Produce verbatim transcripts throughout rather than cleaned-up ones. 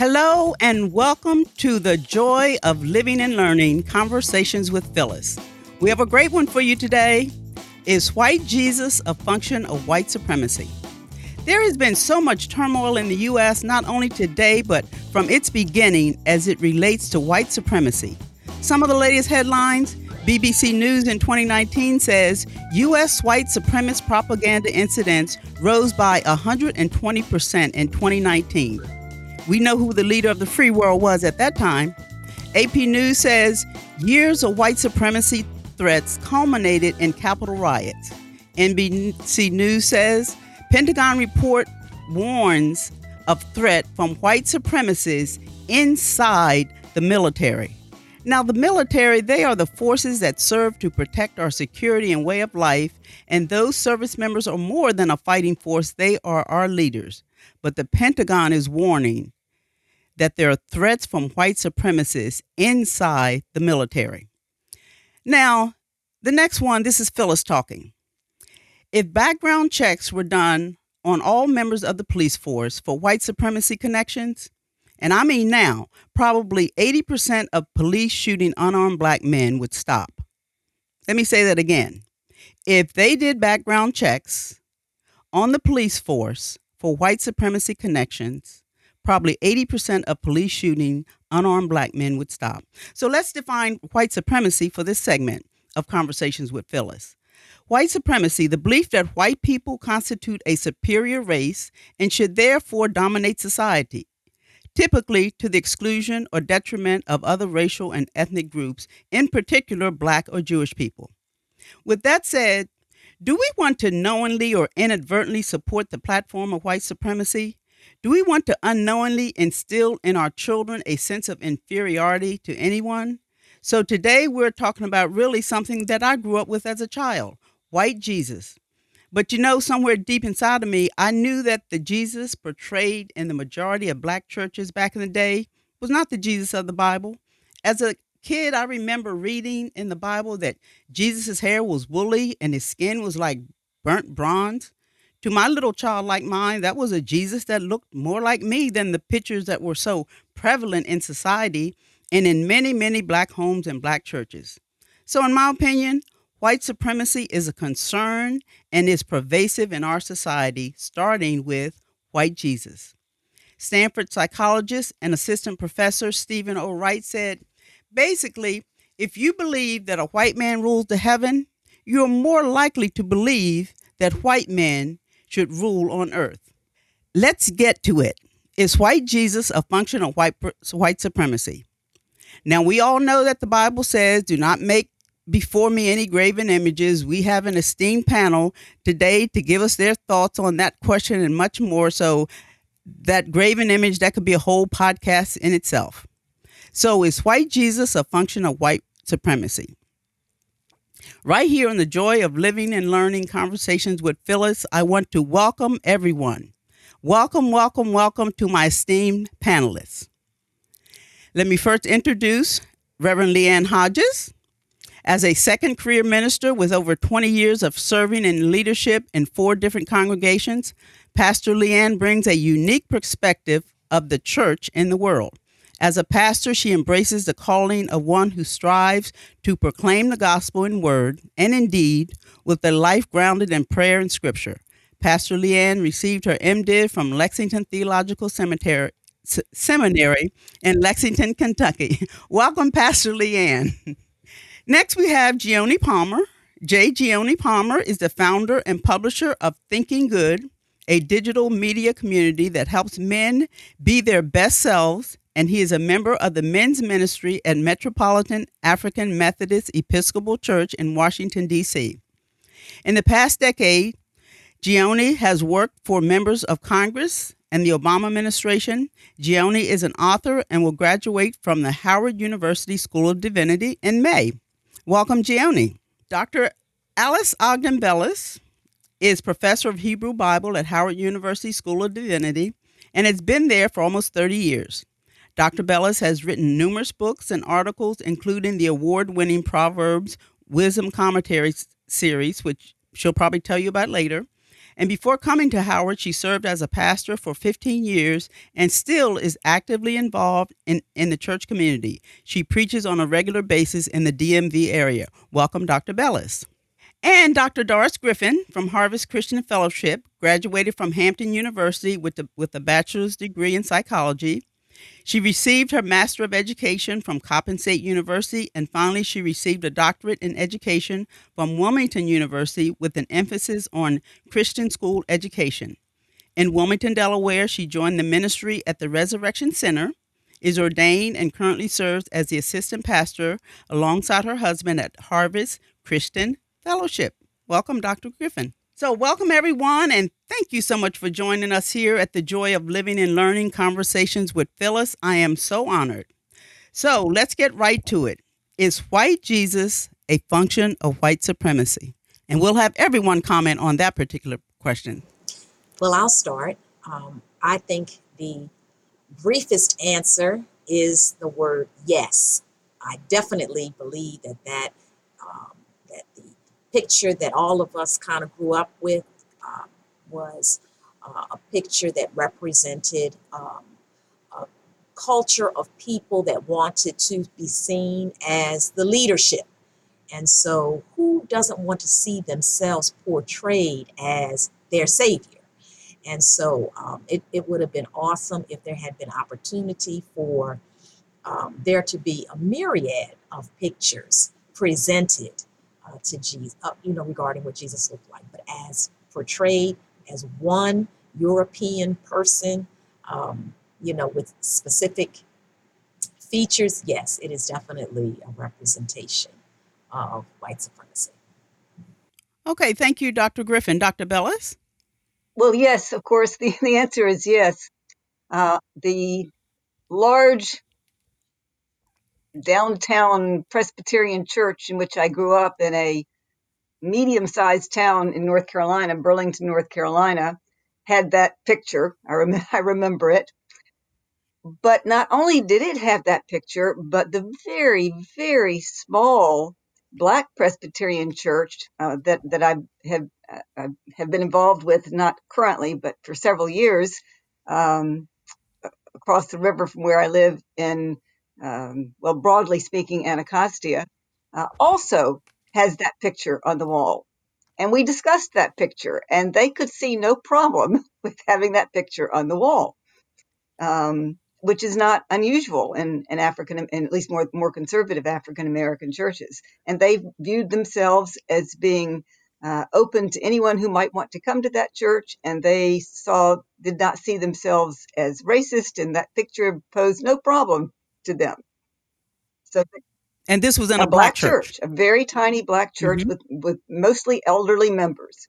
Hello and welcome to the Joy of Living and Learning Conversations with Phyllis. We have a great one for you today. Is white Jesus a function of white supremacy? There has been so much turmoil in the U S, not only today, but from its beginning as it relates to white supremacy. Some of the latest headlines: B B C News in twenty nineteen says U S white supremacist propaganda incidents rose by one hundred twenty percent in twenty nineteen. We know who the leader of the free world was at that time. A P News says years of white supremacy threats culminated in Capitol riots. N B C News says Pentagon report warns of threat from white supremacists inside the military. Now, the military, they are the forces that serve to protect our security and way of life, and those service members are more than a fighting force. They are our leaders. But the Pentagon is warning that there are threats from white supremacists inside the military. Now, the next one, this is Phyllis talking. If background checks were done on all members of the police force for white supremacy connections, and I mean now, probably eighty percent of police shooting unarmed black men would stop. Let me say that again. If they did background checks on the police force for white supremacy connections, probably eighty percent of police shooting unarmed black men would stop. So let's define white supremacy for this segment of Conversations with Phyllis. White supremacy, the belief that white people constitute a superior race and should therefore dominate society, typically to the exclusion or detriment of other racial and ethnic groups, in particular Black or Jewish people. With that said, do we want to knowingly or inadvertently support the platform of white supremacy? Do we want to unknowingly instill in our children a sense of inferiority to anyone? So today we're talking about really something that I grew up with as a child, white Jesus. But you know, somewhere deep inside of me, I knew that the Jesus portrayed in the majority of black churches back in the day was not the Jesus of the Bible. As a kid, I remember reading in the Bible that Jesus' hair was woolly and his skin was like burnt bronze. To my little child like mine, that was a Jesus that looked more like me than the pictures that were so prevalent in society and in many, many black homes and black churches. So in my opinion, white supremacy is a concern and is pervasive in our society, starting with white Jesus. Stanford psychologist and assistant professor Stephen O. Wright said, basically, if you believe that a white man rules the heaven, you're more likely to believe that white men should rule on earth. Let's get to it. Is white Jesus a function of white, white supremacy? Now, we all know that the Bible says, do not make before me any graven images. We have an esteemed panel today to give us their thoughts on that question and much more. So that graven image, that could be a whole podcast in itself. So is white Jesus a function of white supremacy? Right here on the Joy of Living and Learning Conversations with Phyllis, I want to welcome everyone. Welcome, welcome, welcome to my esteemed panelists. Let me first introduce Reverend Leanne Hodges. As a second career minister with over twenty years of serving in leadership in four different congregations, Pastor Leanne brings a unique perspective of the church in the world. As a pastor, she embraces the calling of one who strives to proclaim the gospel in word and in deed with a life grounded in prayer and scripture. Pastor Leanne received her M Div from Lexington Theological Seminary, S- Seminary in Lexington, Kentucky. Welcome, Pastor Leanne. Next, we have Gioni Palmer. J. Gioni Palmer is the founder and publisher of Thinking Good, a digital media community that helps men be their best selves, and he is a member of the men's ministry at Metropolitan African Methodist Episcopal Church in Washington, D C. In the past decade, Gioni has worked for members of Congress and the Obama administration. Gioni is an author and will graduate from the Howard University School of Divinity in May. Welcome, Gioni. Doctor Alice Ogden Bellis is professor of Hebrew Bible at Howard University School of Divinity and has been there for almost thirty years. Doctor Bellis has written numerous books and articles, including the award-winning Proverbs Wisdom Commentary series, which she'll probably tell you about later, And before coming to Howard, she served as a pastor for fifteen years and still is actively involved in, in the church community. She preaches on a regular basis in the D M V area. Welcome, Doctor Bellis. And Doctor Doris Griffin from Harvest Christian Fellowship graduated from Hampton University with, the, with a bachelor's degree in psychology. She received her Master of Education from Coppin State University, and finally she received a doctorate in education from Wilmington University with an emphasis on Christian school education. In Wilmington, Delaware, she joined the ministry at the Resurrection Center, is ordained and currently serves as the assistant pastor alongside her husband at Harvest Christian Fellowship. Welcome, Doctor Griffin. So welcome, everyone, and thank you so much for joining us here at the Joy of Living and Learning Conversations with Phyllis. I am so honored. So let's get right to it. Is white Jesus a function of white supremacy? And we'll have everyone comment on that particular question. Well, I'll start. Um, I think the briefest answer is the word yes. I definitely believe that that, um, that the picture that all of us kind of grew up with um, was uh, a picture that represented um, a culture of people that wanted to be seen as the leadership. And so who doesn't want to see themselves portrayed as their savior? And so um, it, it would have been awesome if there had been opportunity for um, there to be a myriad of pictures presented Uh, to Jesus, uh, you know, regarding what Jesus looked like, but as portrayed as one European person, um, you know, with specific features, yes, it is definitely a representation of white supremacy. Okay, thank you, Doctor Griffin. Doctor Bellis? Well, yes, of course, the, the answer is yes. Uh, the large downtown Presbyterian church in which I grew up in a medium-sized town in North Carolina, Burlington, North Carolina, had that picture. I, rem- I remember it. But not only did it have that picture, but the very, very small Black Presbyterian church uh, that that I have uh, have been involved with, not currently, but for several years, um, across the river from where I live in, um, well, broadly speaking, Anacostia, uh, also has that picture on the wall. And we discussed that picture, and they could see no problem with having that picture on the wall, um, which is not unusual in, in African, in at least more, more conservative African American churches. And they viewed themselves as being uh, open to anyone who might want to come to that church, and they saw did not see themselves as racist, and that picture posed no problem to them. So And this was in a a black black church, church. a very tiny black church Mhm. with, with mostly elderly members.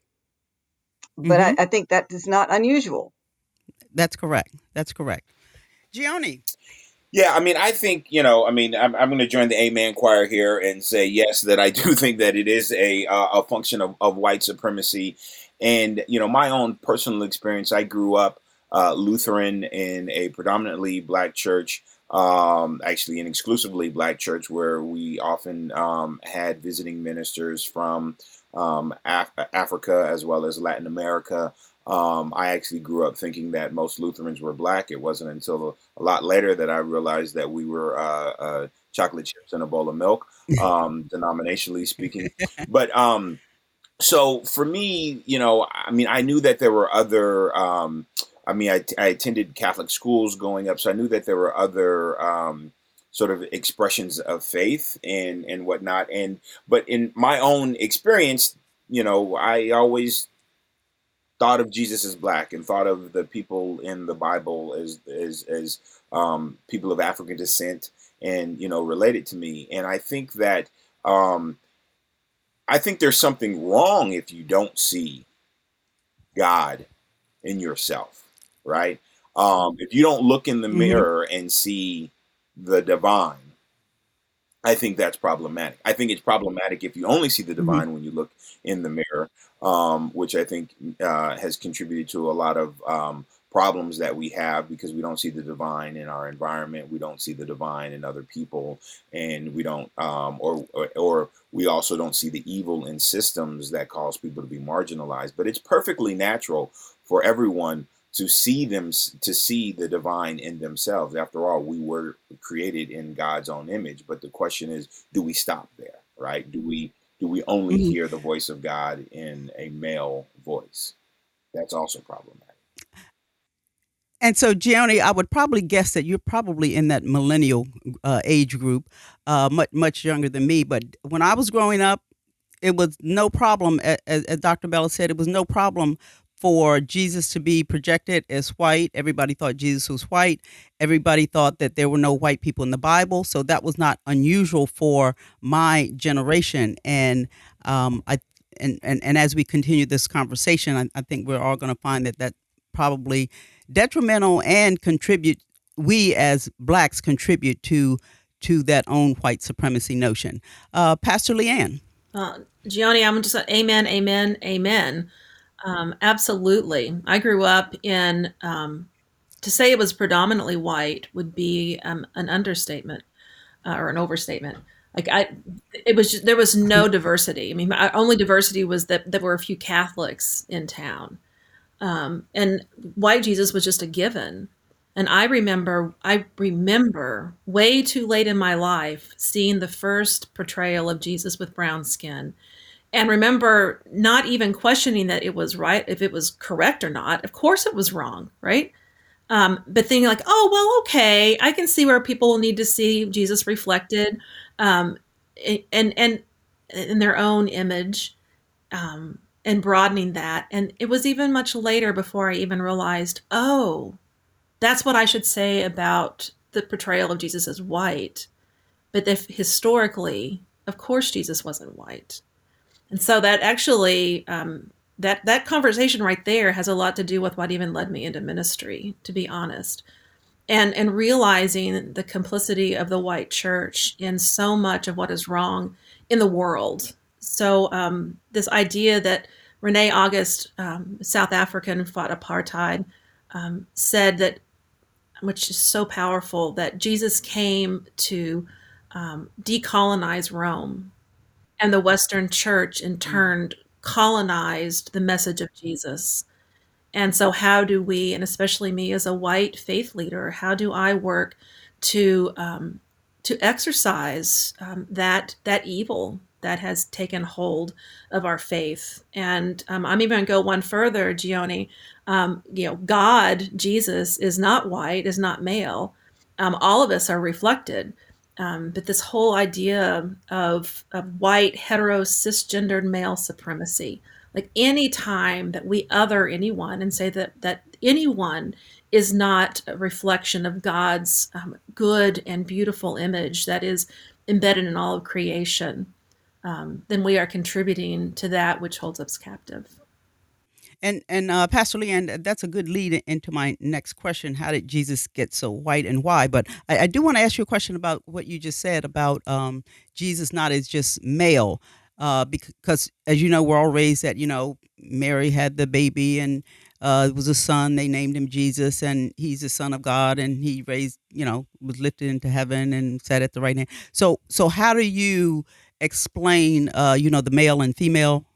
But Mhm. I, I think that is not unusual. That's correct. That's correct. Gioni? Yeah, I mean, I think, you know, I mean, I'm, I'm going to join the Amen choir here and say, yes, that I do think that it is a uh, a function of, of white supremacy. And, you know, my own personal experience, I grew up uh, Lutheran in a predominantly black church, um, actually an exclusively black church, where we often um, had visiting ministers from um, Af- Africa as well as Latin America. Um, I actually grew up thinking that most Lutherans were black. It wasn't until a lot later that I realized that we were uh, uh, chocolate chips in a bowl of milk, um, denominationally speaking. But um, so for me, you know, I mean, I knew that there were other. Um, I mean, I, I attended Catholic schools growing up, so I knew that there were other um, sort of expressions of faith and and whatnot. And but in my own experience, you know, I always thought of Jesus as black and thought of the people in the Bible as as as um, people of African descent and you know related to me. And I think that um, I think there's something wrong if you don't see God in yourself, right? Um, if you don't look in the Mhm. mirror and see the divine, I think that's problematic. I think it's problematic if you only see the Mhm. divine when you look in the mirror, um, which I think uh, has contributed to a lot of um, problems that we have because we don't see the divine in our environment, we don't see the divine in other people, and we don't, um, or, or or we also don't see the evil in systems that cause people to be marginalized. But it's perfectly natural for everyone to see them, to see the divine in themselves. After all, we were created in God's own image. But the question is, do we stop there, right? Do we do we only Mhm. hear the voice of God in a male voice? That's also problematic. And so, Gianni, I would probably guess that you're probably in that millennial uh, age group, uh, much much younger than me. But when I was growing up, it was no problem, a- as, as Doctor Bella said, it was no problem for Jesus to be projected as white. Everybody thought Jesus was white. Everybody thought that there were no white people in the Bible, so that was not unusual for my generation. And um, I and, and and as we continue this conversation, I, I think we're all going to find that that probably detrimental and contribute. We as blacks contribute to to that own white supremacy notion. Uh, Pastor Leanne. Uh, Gianni, I'm just amen, amen, amen. Um, absolutely. I grew up in, um, to say it was predominantly white would be um, an understatement uh, or an overstatement. Like I, it was just, there was no diversity. I mean, my only diversity was that there were a few Catholics in town, um, and white Jesus was just a given. And I remember, I remember way too late in my life seeing the first portrayal of Jesus with brown skin, and remember not even questioning that it was right, if it was correct or not. Of course, it was wrong, right? Um, but thinking like, oh well, okay, I can see where people will need to see Jesus reflected, um, and and in their own image, um, and broadening that. And it was even much later before I even realized, oh, that's what I should say about the portrayal of Jesus as white. But if historically, of course, Jesus wasn't white. And so that actually, um, that that conversation right there has a lot to do with what even led me into ministry, to be honest. And and realizing the complicity of the white church in so much of what is wrong in the world. So um, this idea that Rene August, um, South African, fought apartheid, um, said that, which is so powerful, that Jesus came to um, decolonize Rome, and the Western church in turn colonized the message of Jesus. And so how do we, and especially me as a white faith leader, how do I work to um, to exercise um, that that evil that has taken hold of our faith? And um, I'm even going to go one further, Gianni. Um, you know, God, Jesus, is not white, is not male. Um, all of us are reflected. Um, but this whole idea of, of white, hetero, cisgendered male supremacy, like any time that we other anyone and say that that anyone is not a reflection of God's um, good and beautiful image that is embedded in all of creation, um, then we are contributing to that which holds us captive. And and uh, Pastor Leanne, that's a good lead into my next question. How did Jesus get so white and why? But I, I do want to ask you a question about what you just said about um, Jesus not as just male. Uh, because, as you know, we're all raised that, you know, Mary had the baby and uh, it was a son. They named him Jesus, and he's the son of God. And he raised, you know, was lifted into heaven and sat at the right hand. So, so how do you explain, uh, you know, the male and female?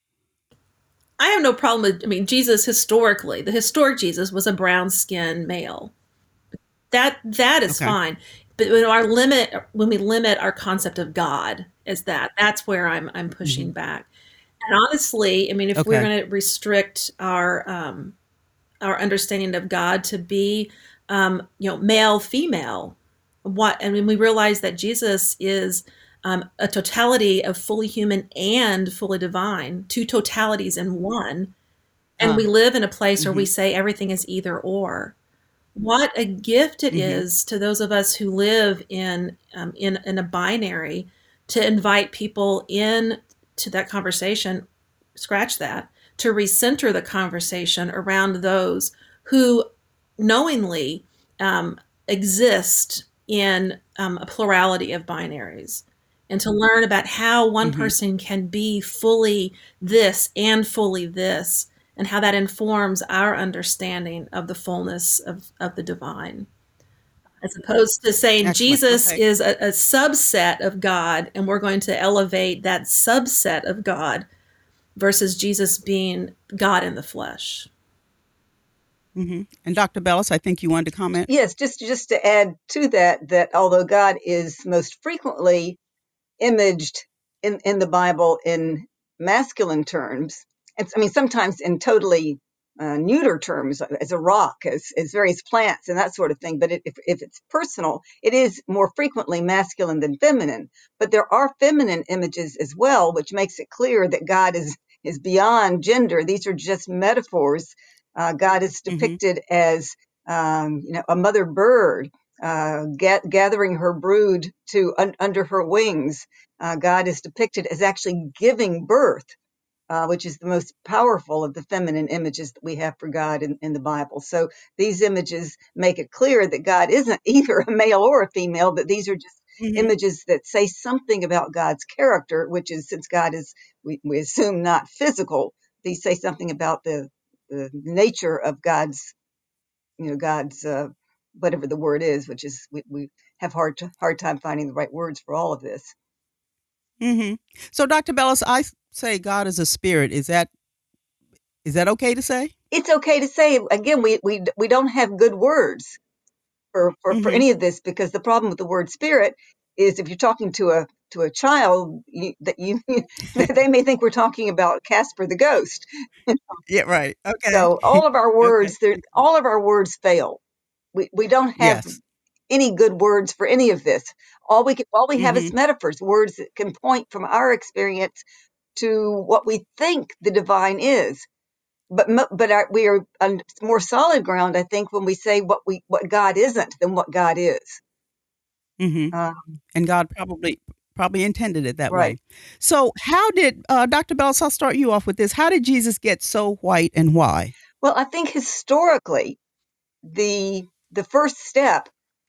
I have no problem with, I mean, Jesus historically, the historic Jesus was a brown skinned male. That that is Okay. fine. But when our limit, when we limit our concept of God as that, that's where I'm I'm pushing hmm back. And honestly, I mean, if we're Okay. going to restrict our um, our understanding of God to be, um, you know, male, female, what? I mean, we realize that Jesus is um, a totality of fully human and fully divine, two totalities in one. And Uh, we live in a place where we hmm say everything is either or. What a gift it hmm is to those of us who live in um, in in a binary to invite people in to that conversation. Scratch that, to recenter the conversation around those who knowingly um, exist in um, a plurality of binaries, and to learn about how one hmm person can be fully this and fully this, and how that informs our understanding of the fullness of, of the divine. As opposed to saying Excellent. Jesus Okay. is a, a subset of God, and we're going to elevate that subset of God versus Jesus being God in the flesh. hmm And Doctor Bellis, I think you wanted to comment. Yes, just just to add to that, that although God is most frequently imaged in, in the Bible in masculine terms, and I mean sometimes in totally uh, neuter terms, as a rock, as, as various plants and that sort of thing. But it, if, if it's personal, it is more frequently masculine than feminine. But there are feminine images as well, which makes it clear that God is is beyond gender. These are just metaphors. Uh, God is hmm depicted as um, you know, a mother bird uh, ga- gathering her brood to un- under her wings. Uh, God is depicted as actually giving birth, uh, which is the most powerful of the feminine images that we have for God in, in the Bible. So these images make it clear that God isn't either a male or a female, but these are just hmm images that say something about God's character, which is, since God is, we, we assume, not physical, these say something about the, the nature of God's, you know, God's, uh, whatever the word is, which is, we, we have hard, to, hard time finding the right words for all of this. hmm So, Doctor Bellis, I say God is a spirit. Is that is that okay to say? It's okay to say, again, we, we, we don't have good words for, for, for hmm any of this, because the problem with the word spirit is, if you're talking to a to a child, you, that you they may think we're talking about Casper the ghost. Yeah. Right. Okay. So all of our okay. words, they're- all of our words fail. We we don't have Yes. any good words for any of this. All we can, all we have hmm is metaphors, words that can point from our experience to what we think the divine is. But mo- but our, we are on more solid ground, I think, when we say what we what God isn't than what God is. hmm Uh, And God probably probably intended it that way. right. So, how did uh, Doctor Bellis? I'll start you off with this. How did Jesus get so white, and why? Well, I think historically, the the first step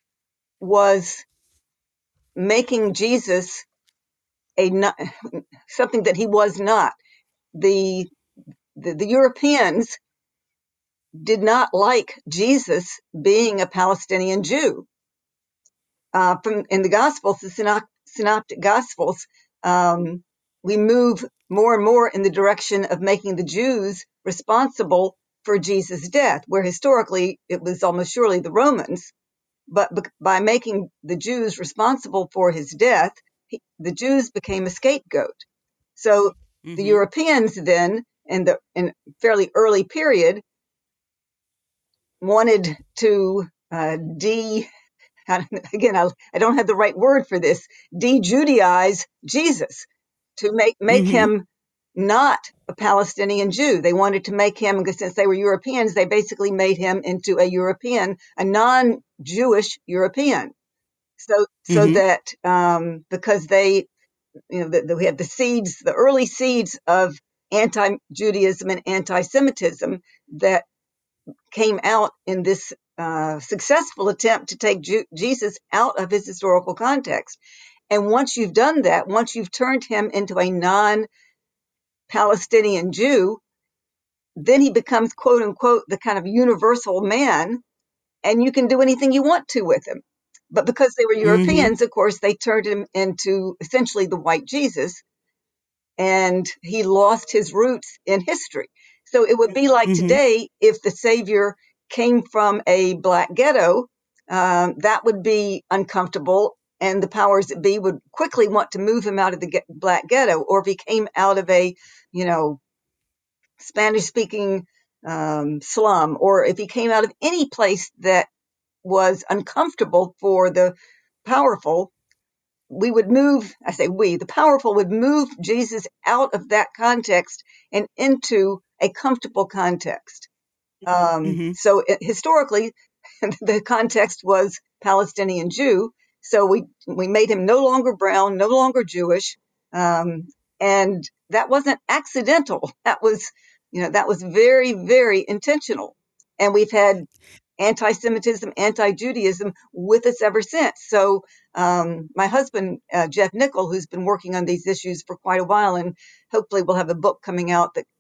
was making Jesus a not, something that he was not. The, the the Europeans did not like Jesus being a Palestinian Jew. Uh, from in the Gospels, the Synop- Synoptic Gospels, um, we move more and more in the direction of making the Jews responsible for Jesus' death, where historically it was almost surely the Romans. But bec- by making the Jews responsible for his death, he, the Jews became a scapegoat. So the hmm Europeans then, in the in fairly early period, wanted to uh, de again, I, I don't have the right word for this, de-Judaize Jesus, to make make hmm him not a Palestinian Jew. They wanted to make him, because since they were Europeans, they basically made him into a European, a non-Jewish European. So so hmm that um, because they, you know, the, the, we have the seeds, the early seeds of anti-Judaism and anti-Semitism that came out in this uh, successful attempt to take Ju- Jesus out of his historical context. And once you've done that, once you've turned him into a non Palestinian Jew, then he becomes, quote unquote, the kind of universal man, and you can do anything you want to with him. But because they were hmm Europeans, of course, they turned him into essentially the white Jesus, and he lost his roots in history. So it would be like hmm today if the Savior came from a black ghetto, um, that would be uncomfortable, and the powers that be would quickly want to move him out of the ge- black ghetto. Or if he came out of a, you know, Spanish-speaking um, slum, or if he came out of any place that was uncomfortable for the powerful, we would move, I say we, the powerful would move Jesus out of that context and into a comfortable context. Um, hmm so it, historically, the context was Palestinian Jew. So we, we made him no longer brown, no longer Jewish. Um, and that wasn't accidental. That was, you know, that was very, very intentional. And we've had anti-Semitism, anti-Judaism with us ever since. So um, my husband, uh, Jeff Nickel, who's been working on these issues for quite a while, and hopefully we'll have a book coming out that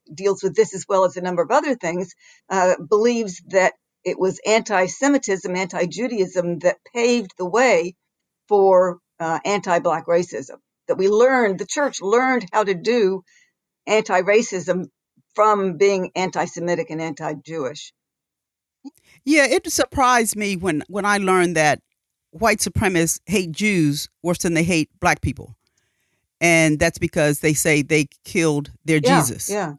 deals with this as well as a number of other things, uh, believes that it was anti-Semitism, anti-Judaism that paved the way for uh, anti-Black racism. That we learned, the church learned how to do anti-racism from being anti-Semitic and anti-Jewish. Yeah, it surprised me when when I learned that white supremacists hate Jews worse than they hate Black people, and that's because they say they killed their Yeah, Jesus. yeah.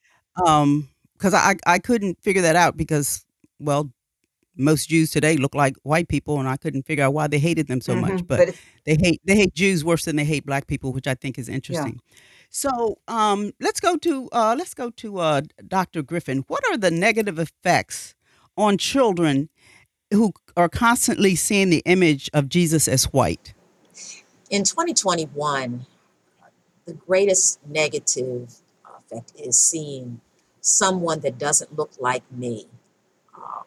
Um, because I I couldn't figure that out because, well, most Jews today look like white people, and I couldn't figure out why they hated them so much. Mhm. But But it's, they hate they hate Jews worse than they hate Black people, which I think is yeah. interesting. So um, let's go to uh, let's go to uh, Doctor Griffin. What are the negative effects on children who are constantly seeing the image of Jesus as white? In twenty twenty-one, the greatest negative effect is seeing someone that doesn't look like me um,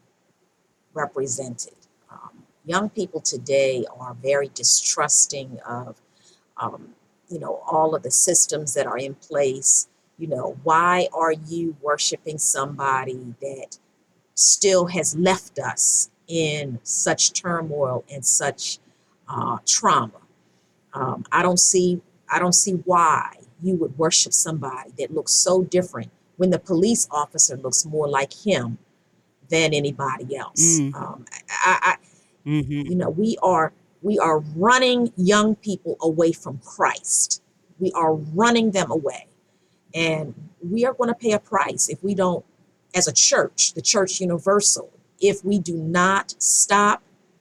represented. Um, young people today are very distrusting of, um, you know, all of the systems that are in place. You know, why are you worshiping somebody that still has left us in such turmoil and such uh, trauma? Um, I don't see, I don't see why you would worship somebody that looks so different when the police officer looks more like him than anybody else. Mm. Um, I, I, Mm-hmm. you know, we are we are running young people away from Christ. We are running them away, and we are going to pay a price if we don't, as a church, the church universal, if we do not stop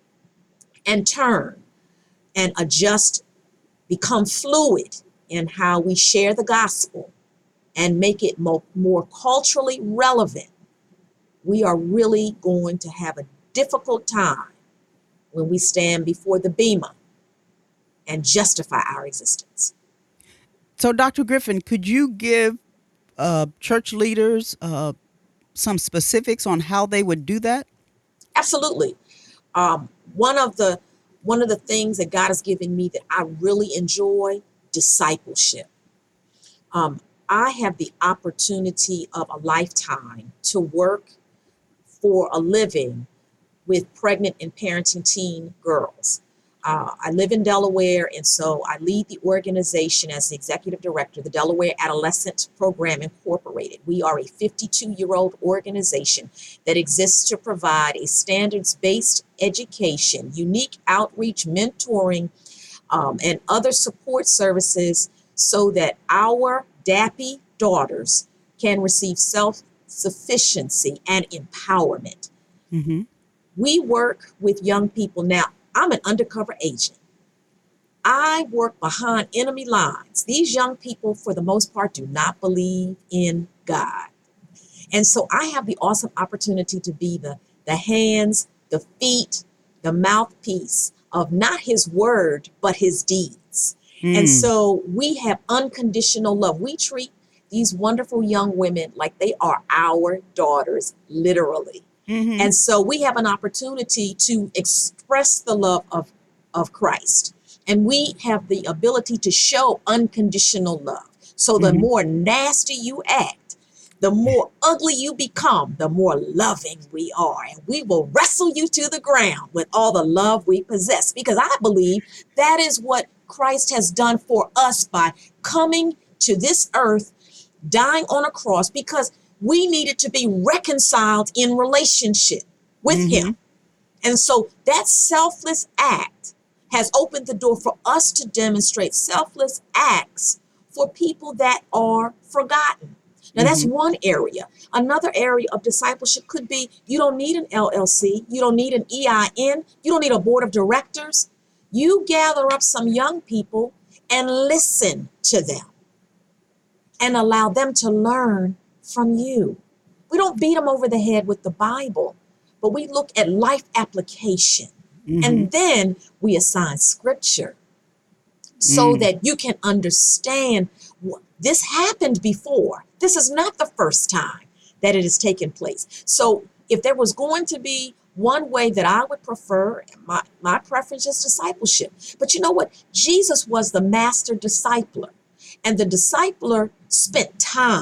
and turn and adjust, become fluid in how we share the gospel and make it more, more culturally relevant. We are really going to have a difficult time when we stand before the Bema and justify our existence. So, Doctor Griffin, could you give uh, church leaders uh, some specifics on how they would do that? Absolutely. Um, one of the one of the things that God has given me that I really enjoy, discipleship. Um, I have the opportunity of a lifetime to work for a living with pregnant and parenting teen girls. Uh, I live in Delaware, and so I lead the organization as the executive director, the Delaware Adolescent Program Incorporated. We are a fifty-two-year-old organization that exists to provide a standards-based education, unique outreach, mentoring, um, and other support services so that our dappy daughters can receive self-sufficiency and empowerment. Mm-hmm. We work with young people. Now, I'm an undercover agent. I work behind enemy lines. These young people, for the most part, do not believe in God. And so I have the awesome opportunity to be the, the hands, the feet, the mouthpiece of not his word, but his deeds. Mm. And so we have unconditional love. We treat these wonderful young women like they are our daughters, literally. Mm-hmm. And so we have an opportunity to express the love of, of Christ. And we have the ability to show unconditional love. So the Mhm. more nasty you act, the more ugly you become, the more loving we are. And we will wrestle you to the ground with all the love we possess. Because I believe that is what Christ has done for us by coming to this earth, dying on a cross, because we needed to be reconciled in relationship with Mhm. him. And so that selfless act has opened the door for us to demonstrate selfless acts for people that are forgotten. Now, that's Mhm. one area. Another area of discipleship could be you don't need an L L C, you don't need an E I N, you don't need a board of directors. You gather up some young people and listen to them and allow them to learn from you. We don't beat them over the head with the Bible, but we look at life application. Mhm. And then we assign scripture so Mm. that you can understand wh- this happened before. This is not the first time that it has taken place. So if there was going to be one way that I would prefer, my, my preference is discipleship. But you know what? Jesus was the master discipler, and the discipler spent time.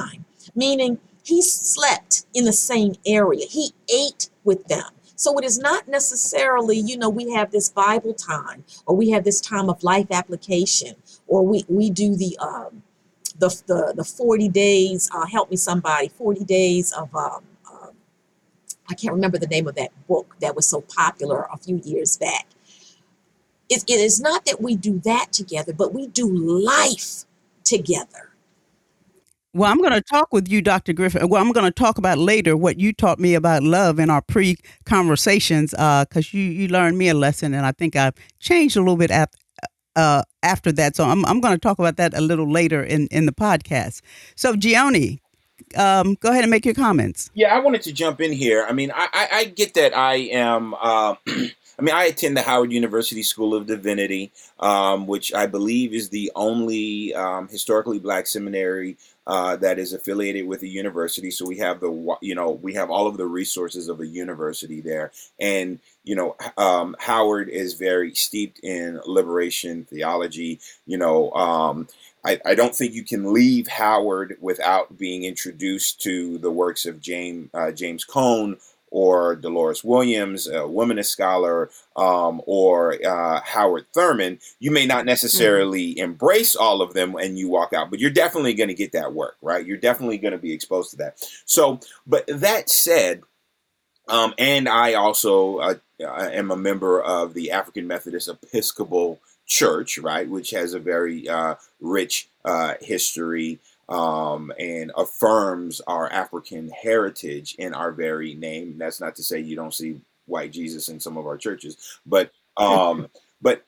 meaning he slept in the same area. He ate with them. So it is not necessarily, you know, we have this Bible time, or we have this time of life application, or we, we do the, um, the, the, the forty days, uh, help me somebody, forty days of, um, uh, I can't remember the name of that book that was so popular a few years back. It, it is not that we do that together, but we do life together. Well, I'm going to talk with you, Doctor Griffin. Well, I'm going to talk about later what you taught me about love in our pre-conversations, because uh, you you learned me a lesson, and I think I've changed a little bit at, uh, after that. So I'm I'm going to talk about that a little later in, in the podcast. So, Gioni, um, go ahead and make your comments. Yeah, I wanted to jump in here. I mean, I, I, I get that I am... Uh, I mean, I attend the Howard University School of Divinity, um, which I believe is the only um, historically black seminary uh, that is affiliated with a university. So we have the, you know, we have all of the resources of a university there. And, you know, um, Howard is very steeped in liberation theology. You know, um, I, I don't think you can leave Howard without being introduced to the works of James, uh, James Cone, or Dolores Williams, a womanist scholar, um, or uh, Howard Thurman. You may not necessarily mm-hmm. embrace all of them and you walk out, but you're definitely going to get that work, right? You're definitely going to be exposed to that. So, but that said, um, and I also uh, am a member of the African Methodist Episcopal Church, right, which has a very uh, rich uh, history Um, and affirms our African heritage in our very name. That's not to say you don't see white Jesus in some of our churches, but um, but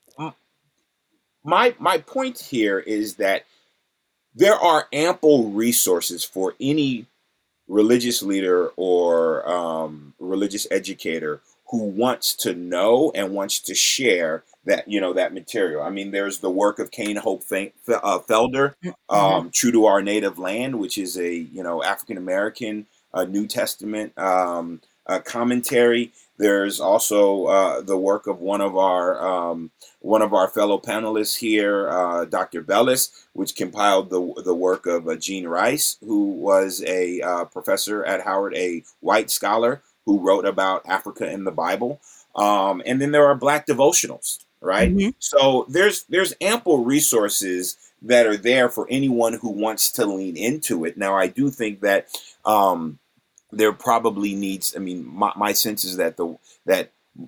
my my point here is that there are ample resources for any religious leader or um, religious educator who wants to know and wants to share that, you know, that material. I mean, there's the work of Kane Hope uh, Felder, um, mm-hmm. True to Our Native Land, which is a, you know, African-American uh, New Testament um, uh, commentary. There's also uh, the work of one of our um, one of our fellow panelists here, uh, Doctor Bellis, which compiled the the work of uh, Gene Rice, who was a uh, professor at Howard, a white scholar who wrote about Africa in the Bible. Um, and then there are Black devotionals, right? Mm-hmm. So there's there's ample resources that are there for anyone who wants to lean into it. Now, I do think that um, there probably needs, I mean, my, my sense is that the that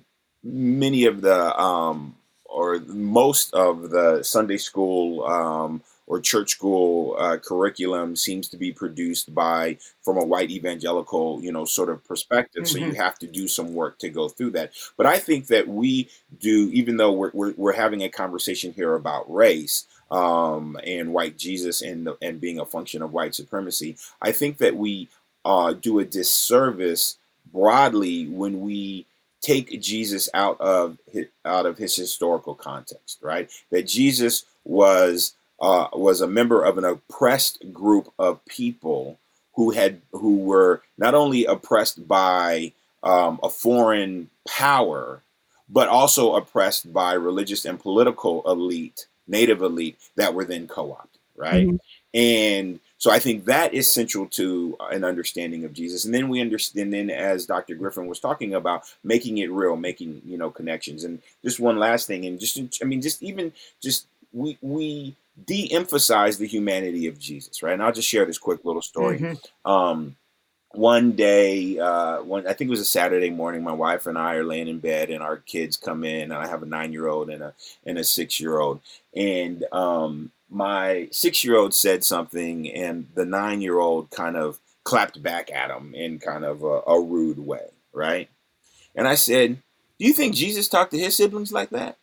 many of the, um, or most of the Sunday school um, or church school uh, curriculum seems to be produced by, from a white evangelical, you know, sort of perspective. Mm-hmm. So you have to do some work to go through that. But I think that we do, even though we're we're, we're having a conversation here about race um, and white Jesus and the, and being a function of white supremacy, I think that we uh, do a disservice broadly when we take Jesus out of his, out of his historical context, right? That Jesus was Uh, was a member of an oppressed group of people who had who were not only oppressed by um, a foreign power, but also oppressed by religious and political elite, native elite that were then co-opted, right? Mm-hmm. And so I think that is central to an understanding of Jesus. And then we understand, then as Doctor Griffin was talking about, making it real, making, you know, connections. And just one last thing, and just, I mean, just even just we we. de-emphasize the humanity of Jesus, right? And I'll just share this quick little story. Mm-hmm. Um, one day, uh, one I think it was a Saturday morning, my wife and I are laying in bed, and our kids come in, and I have a nine-year-old and a and a six-year-old, and um, my six-year-old said something, and the nine-year-old kind of clapped back at him in kind of a, a rude way, right? And I said, "Do you think Jesus talked to his siblings like that?"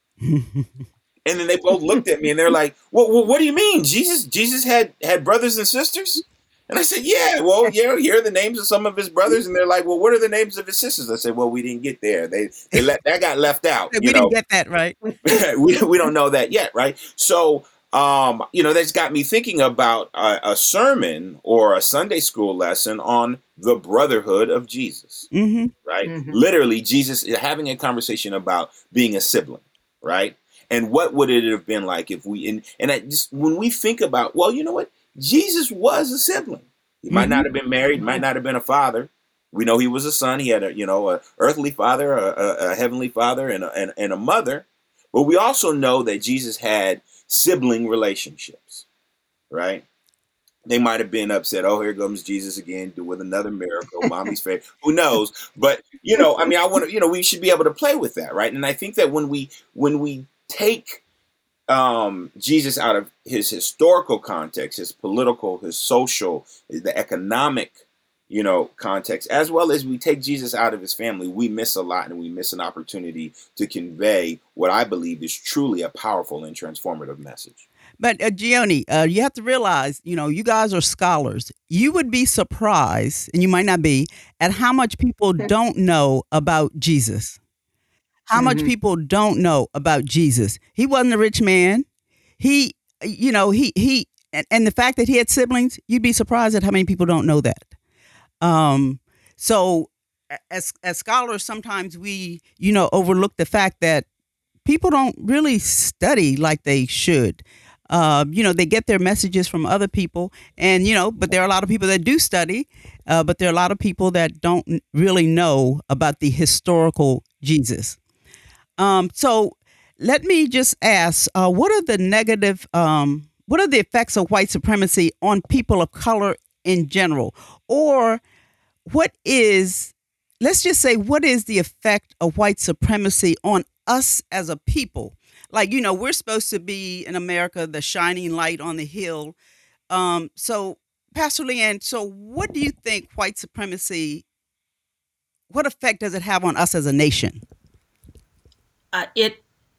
And then they both looked at me and they're like, well, well, what do you mean? Jesus Jesus had, had brothers and sisters? And I said, yeah, well, you know, here are the names of some of his brothers. And they're like, well, what are the names of his sisters? I said, well, we didn't get there. They they let that got left out. We you didn't know? get that right. we, we don't know that yet, right? So, um, you know, that's got me thinking about a, a sermon or a Sunday school lesson on the brotherhood of Jesus, mm-hmm. right? Mm-hmm. Literally, Jesus having a conversation about being a sibling, right? And what would it have been like if we, and, and I just, when we think about, well, you know what, Jesus was a sibling. He might not have been married, might not have been a father. We know he was a son. He had a, you know, a earthly father, a, a, a heavenly father, and a, and, and a mother. But we also know that Jesus had sibling relationships, right? They might have been upset. Oh, here comes Jesus again with another miracle. Mommy's favorite. Who knows? But, you know, I mean, I want to, you know, we should be able to play with that, right? And I think that when we when we take um, Jesus out of his historical context, his political, his social, the economic, you know, context, as well as we take Jesus out of his family, we miss a lot, and we miss an opportunity to convey what I believe is truly a powerful and transformative message. But uh, Gioni, uh, you have to realize, you know, you guys are scholars. You would be surprised, and you might not be, at how much people don't know about Jesus. How much Mhm. people don't know about Jesus. He wasn't a rich man. He, you know, he, he, and, and the fact that he had siblings, you'd be surprised at how many people don't know that. Um, so a- as, as scholars, sometimes we, you know, overlook the fact that people don't really study like they should. Uh, you know, they get their messages from other people, and, you know, but there are a lot of people that do study, uh, but there are a lot of people that don't n- really know about the historical Jesus. Um, so let me just ask, uh, what are the negative, um, what are the effects of white supremacy on people of color in general? Or what is, let's just say, what is the effect of white supremacy on us as a people? Like, you know, we're supposed to be in America, the shining light on the hill. Um, so, Pastor Leanne, so what do you think white supremacy, what effect does it have on us as a nation? Uh, it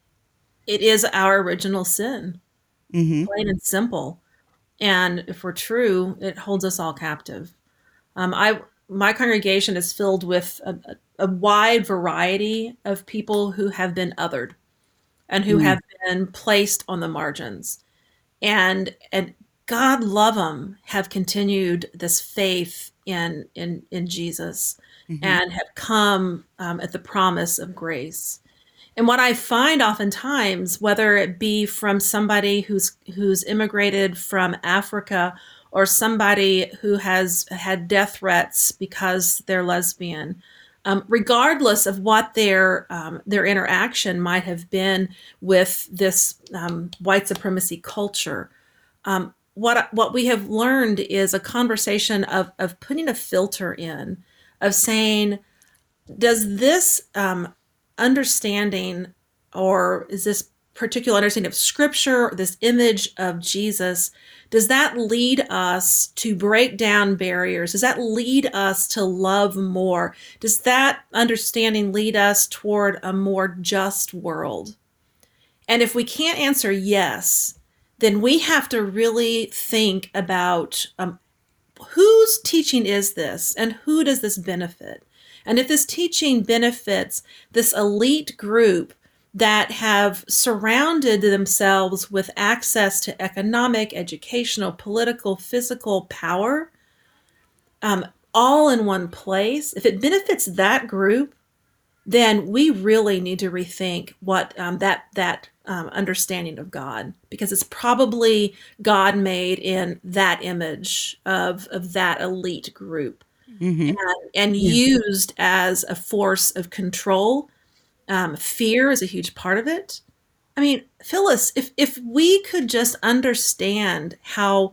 it is our original sin, Mm-hmm. plain and simple. And if we're true, it holds us all captive. Um, I my congregation is filled with a, a a wide variety of people who have been othered and who Mm-hmm. have been placed on the margins. And and God love them, have continued this faith in in in Jesus Mm-hmm. and have come um, at the promise of grace. And what I find oftentimes, whether it be from somebody who's who's immigrated from Africa or somebody who has had death threats because they're lesbian, um, regardless of what their um, their interaction might have been with this um, white supremacy culture, um, what what we have learned is a conversation of of putting a filter in, of saying, does this um, understanding, or is this particular understanding of scripture, this image of Jesus, does that lead us to break down barriers? Does that lead us to love more? Does that understanding lead us toward a more just world? And if we can't answer yes, then we have to really think about um, whose teaching is this and who does this benefit? And if this teaching benefits this elite group that have surrounded themselves with access to economic, educational, political, physical power, um, all in one place, if it benefits that group, then we really need to rethink what um, that that um, understanding of God, because it's probably God made in that image of of that elite group, Mm-hmm. and, and Yeah. used as a force of control. Um, fear is a huge part of it. I mean, Phyllis, if if we could just understand how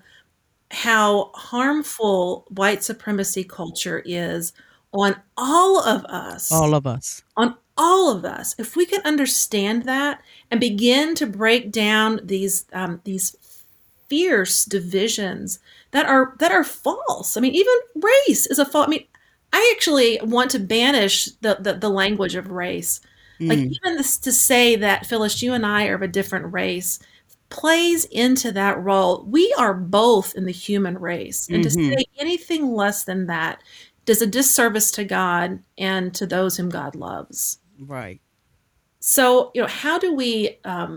how harmful white supremacy culture is on all of us, All of us. on all of us, if we can understand that and begin to break down these um, these fierce divisions that are that are false. I mean, even race is a false. I mean, I actually want to banish the, the the language of race. Like, Mm. even this to say that, Phyllis, you and I are of a different race plays into that role. We are both in the human race, and to Mm-hmm. say anything less than that does a disservice to God and to those whom God loves. Right. So, you know, how do we um,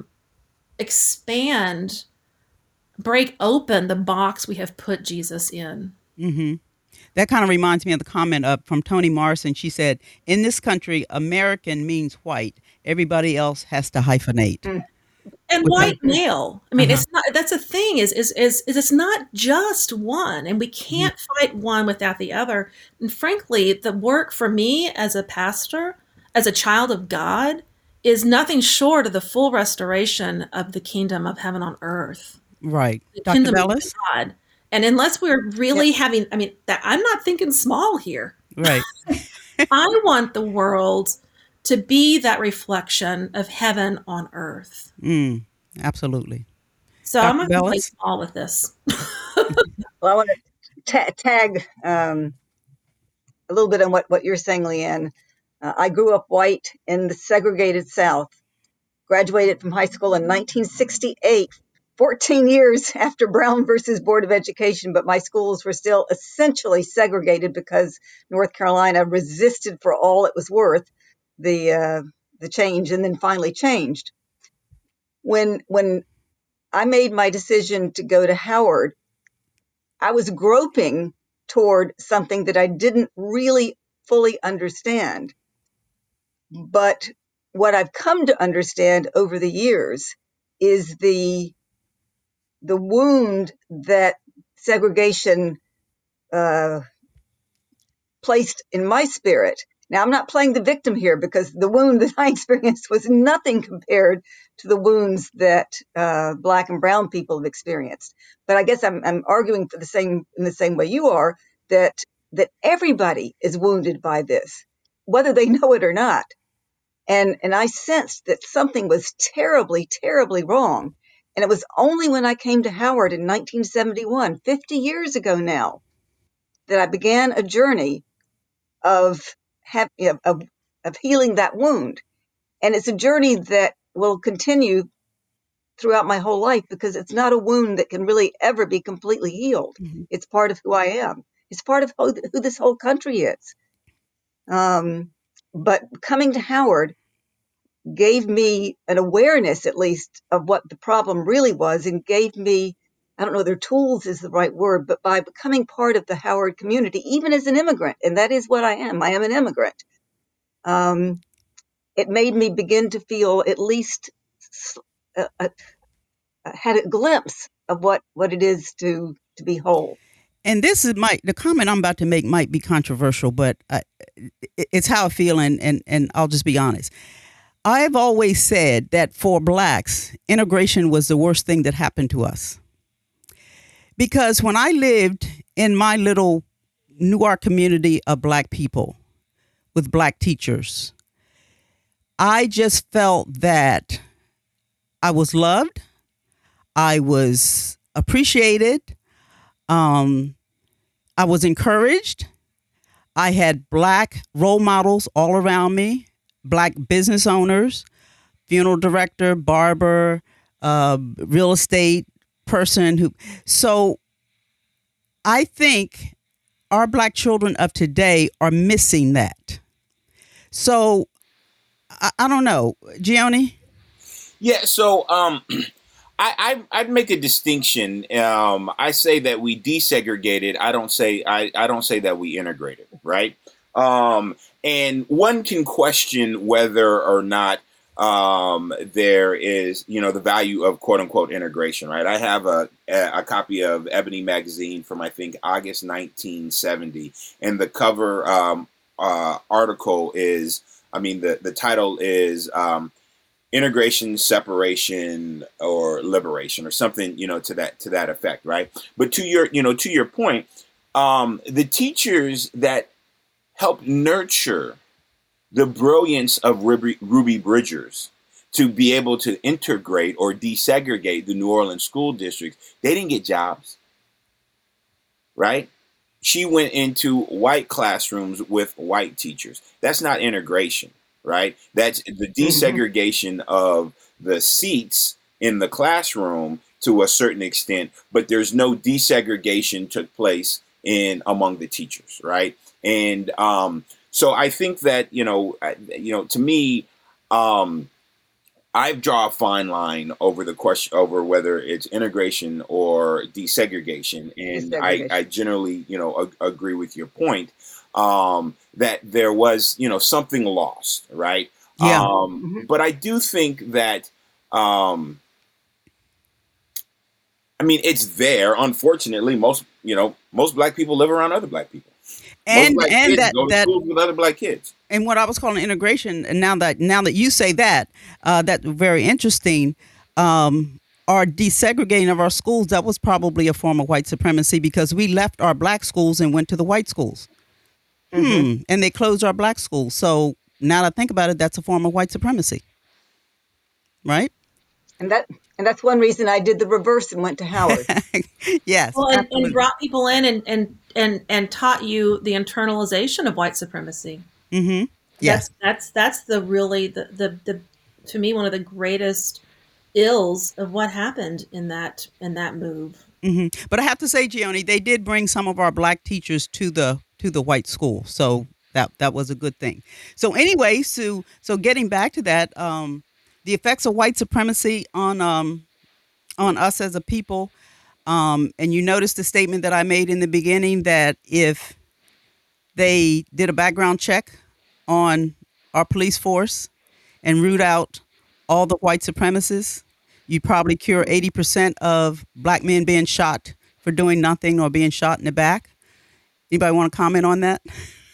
expand, break open the box we have put Jesus in? Mm-hmm. That kind of reminds me of the comment up from Toni Morrison. She said, "In this country, American means white. Everybody else has to hyphenate." Mm. And Which I, white male. I mean, uh-huh. it's not. That's a thing. Is is is is it's not just one, and we Mhm. can't fight one without the other. And frankly, the work for me as a pastor, as a child of God, is nothing short of the full restoration of the kingdom of heaven on earth, Right. the Doctor kingdom of Bellis? God. And unless we're Yep. really having, I mean, that I'm not thinking small here. Right. I want the world to be that reflection of heaven on earth. Mm, absolutely. So I'm Doctor not going to play Bellis? small with this. Well, I want to ta- tag um, a little bit on what, what you're saying, Leanne. Uh, I grew up white in the segregated South, graduated from high school in nineteen sixty-eight, fourteen years after Brown versus Board of Education, but my schools were still essentially segregated because North Carolina resisted for all it was worth the uh, the change, and then finally changed. When when I made my decision to go to Howard, I was groping toward something that I didn't really fully understand. But what I've come to understand over the years is the the wound that segregation uh, placed in my spirit. Now, I'm not playing the victim here because the wound that I experienced was nothing compared to the wounds that uh, Black and Brown people have experienced. But I guess I'm, I'm arguing for the same in the same way you are, that that everybody is wounded by this, whether they know it or not. And and I sensed that something was terribly, terribly wrong. And it was only when I came to Howard in nineteen seventy-one, fifty years ago now, that I began a journey of, have, of, of healing that wound. And it's a journey that will continue throughout my whole life because it's not a wound that can really ever be completely healed. Mhm. It's part of who I am. It's part of who, who this whole country is. Um, but coming to Howard gave me an awareness, at least, of what the problem really was, and gave me, I don't know whether tools is the right word, but by becoming part of the Howard community, even as an immigrant, and that is what I am, I am an immigrant, um, it made me begin to feel at least uh, uh, had a glimpse of what, what it is to, to be whole. And this is my the comment I'm about to make might be controversial, but I, it's how I feel, and, and and I'll just be honest. I've always said that for Blacks, integration was the worst thing that happened to us. Because when I lived in my little Newark community of Black people with Black teachers, I just felt that I was loved, I was appreciated, um, I was encouraged. I had Black role models all around me, Black business owners, funeral director, barber, uh, real estate person who. So I think our Black children of today are missing that. So I, I don't know, Gioni. Yeah, so um, I, I I'd make a distinction. Um, I say that we desegregated. I don't say I, I don't say that we integrated, right? Um, and one can question whether or not um, there is, you know, the value of quote unquote integration, right? I have a a copy of Ebony magazine from I think August nineteen seventy, and the cover um, uh, article is, I mean, the the title is. Um, integration, separation, or liberation, or something, you know, to that to that effect, right? But to your, you know, to your point, um, the teachers that helped nurture the brilliance of Ruby, Ruby Bridgers to be able to integrate or desegregate the New Orleans school districts, they didn't get jobs, right? She went into white classrooms with white teachers. That's not integration, right? That's the Mm-hmm. desegregation of the seats in the classroom to a certain extent, but there's no desegregation took place in among the teachers, right? And um, so I think that, you know, I- you know, to me, um, I draw a fine line over the question over whether it's integration or desegregation, and I, I Desegregation. generally, you know, ag- agree with your point um, that there was, you know, something lost, right? Yeah. Um, Mm-hmm. but I do think that um, I mean, it's there. Unfortunately, most you know most black people live around other black people. Most And black and kids that go to that schools with other black kids. and what I was calling integration. And now that now that you say that, uh, that's very interesting. Um, our desegregating of our schools, that was probably a form of white supremacy because we left our black schools and went to the white schools. Mm-hmm. Hmm. And they closed our black schools. So now that I think about it, that's a form of white supremacy, right? And that and that's one reason I did the reverse and went to Howard. Yes. Well, and, and absolutely. brought people in and, and and and taught you the internalization of white supremacy. Mm-hmm. Yes. That's that's that's the really the, the the to me one of the greatest ills of what happened in that in that move. hmm But I have to say, Gioni, they did bring some of our black teachers to the to the white school, so that that was a good thing. So anyway, so so getting back to that, um, the effects of white supremacy on um, on us as a people, um, and you notice the statement that I made in the beginning that if they did a background check on our police force and root out all the white supremacists, you'd probably cure eighty percent of black men being shot for doing nothing or being shot in the back. Anybody want to comment on that?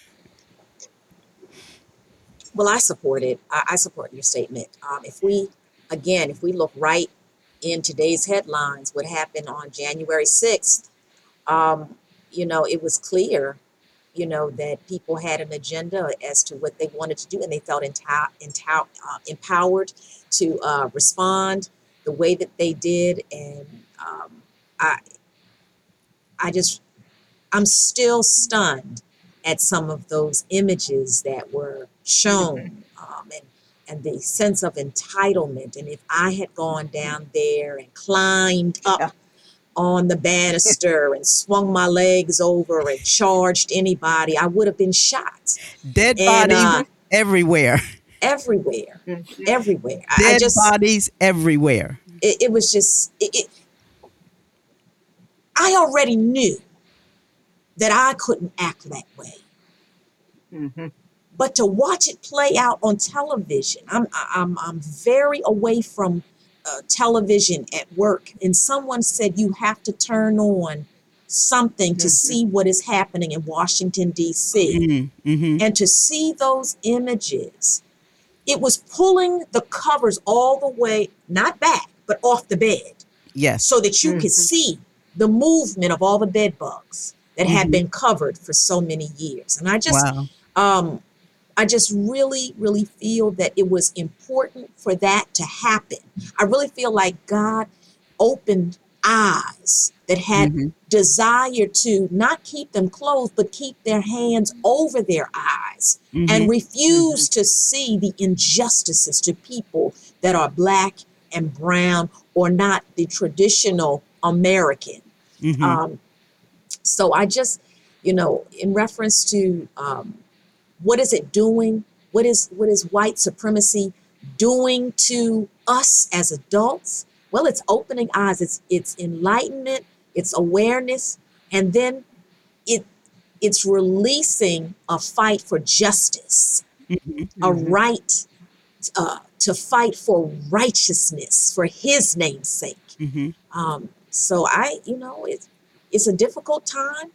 Well, I support it. I, I support your statement. Um, if we, again, if we look right in today's headlines, what happened on January sixth, um, you know, it was clear, you know, that people had an agenda as to what they wanted to do, and they felt enta- enta- uh, empowered to uh, respond the way that they did. And um, I, I just, I'm still stunned at some of those images that were shown, um, and and the sense of entitlement. And if I had gone down there and climbed up Yeah. on the banister and swung my legs over and charged anybody, I would have been shot. Dead And bodies uh, everywhere. everywhere, Mhm. everywhere. I, I Dead just, bodies everywhere. it, it was just, it, it, I already knew that I couldn't act that way. Mhm. But to watch it play out on television, I'm I'm I'm very away from uh, television at work, and someone said you have to turn on something to Mhm. see what is happening in Washington D C, Mm-hmm. Mm-hmm. and to see those images, it was pulling the covers all the way, not back, but off the bed, Yes. so that you could Mhm. see the movement of all the bed bugs that had Mhm. been covered for so many years. And I just, Wow. um, I just really, really feel that it was important for that to happen. I really feel like God opened eyes that had Mm-hmm. desire to not keep them closed, but keep their hands over their eyes Mm-hmm. and refuse to see the injustices to people that are black and brown or not the traditional American. Mm-hmm. Um, so I just, you know, in reference to um, what is it doing? What is what is white supremacy doing to us as adults? Well, it's opening eyes. It's it's enlightenment. It's awareness, and then it it's releasing a fight for justice, Mm-hmm. a Mhm. right uh, to fight for righteousness for His name's sake. Mm-hmm. Um, so I, you know, it's it's a difficult time,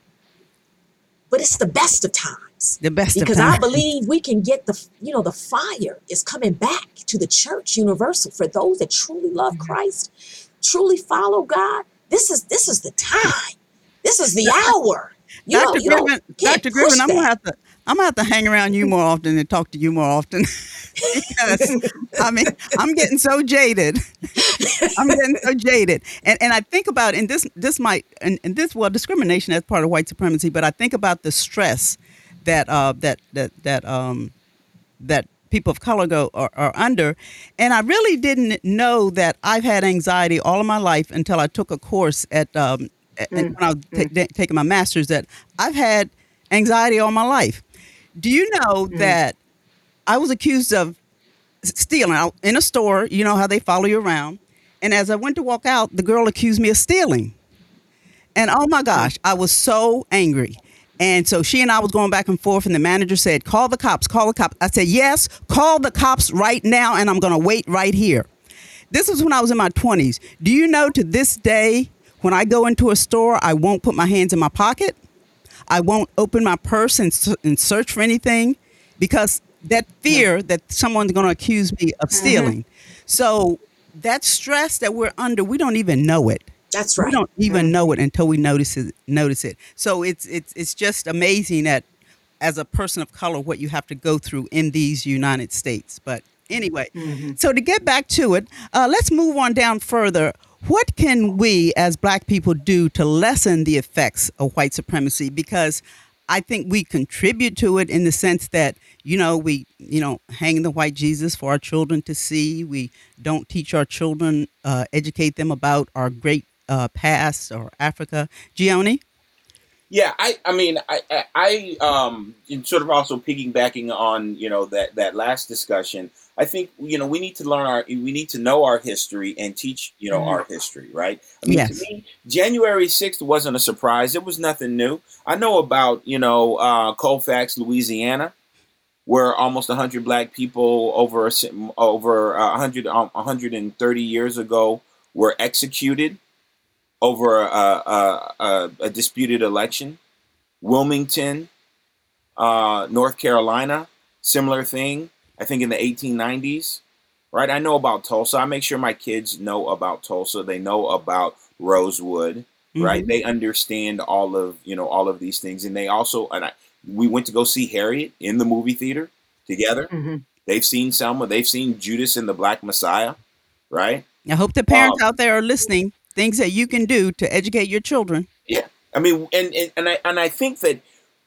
but it's the best of times The best because of I times. believe we can get the, you know, the fire is coming back to the church universal for those that truly love Christ, truly follow God. This is this is the time. This is the hour. You know, Doctor you don't Griffin, can't Doctor push Griffin, I'm gonna that. have to I'm gonna have to hang around you more often and talk to you more often because I mean I'm getting so jaded. I'm getting so jaded, and and I think about and this this might and, and this well discrimination as part of white supremacy, but I think about the stress that uh that that that um that people of color go are, are under, and I really didn't know that I've had anxiety all of my life until I took a course at um at, when I was ta- ta- taking my master's that I've had anxiety all my life. Do you know Mm. that I was accused of stealing out in a store? You know how they follow you around. And as I went to walk out, the girl accused me of stealing. And oh my gosh, I was so angry. And so she and I was going back and forth, and the manager said, call the cops, call the cops. I said, yes, call the cops right now, and I'm going to wait right here. This was when I was in my twenties. Do you know to this day, When I go into a store, I won't put my hands in my pocket. I won't open my purse and, s- and search for anything because that fear that someone's going to accuse me of stealing. So that stress that we're under, we don't even know it. That's We right. don't even know it until we notice it. Notice it. So it's it's it's just amazing that as a person of color, what you have to go through in these United States. But anyway, so to get back to it, uh, let's move on down further. What can we as Black people do to lessen the effects of white supremacy? Because I think we contribute to it in the sense that, you know, we, you know, hang the white Jesus for our children to see. We don't teach our children, uh, educate them about our great uh, past or Africa. Gioni? Yeah, I, I mean, I, I, I um, in sort of also piggybacking on, you know, that, that last discussion. I think, you know, we need to learn our, we need to know our history and teach, you know, our history, right? I mean, Yes. to me, January sixth wasn't a surprise. It was nothing new. I know about, you know, uh, Colfax, Louisiana, where almost one hundred Black people over a si- over uh, one hundred, um, one hundred thirty years ago were executed over a, a, a, a disputed election. Wilmington, uh, North Carolina, similar thing. I think in the eighteen nineties, right? I know about Tulsa. I make sure my kids know about Tulsa. They know about Rosewood, right? Mhm. They understand all of, you know, all of these things. And they also, and I, we went to go see Harriet in the movie theater together. hmm They've seen Selma. They've seen Judas and the Black Messiah, right? I hope the Um, parents out there are listening. Things that you can do to educate your children. yeah. I mean, and, and, and I, and I think that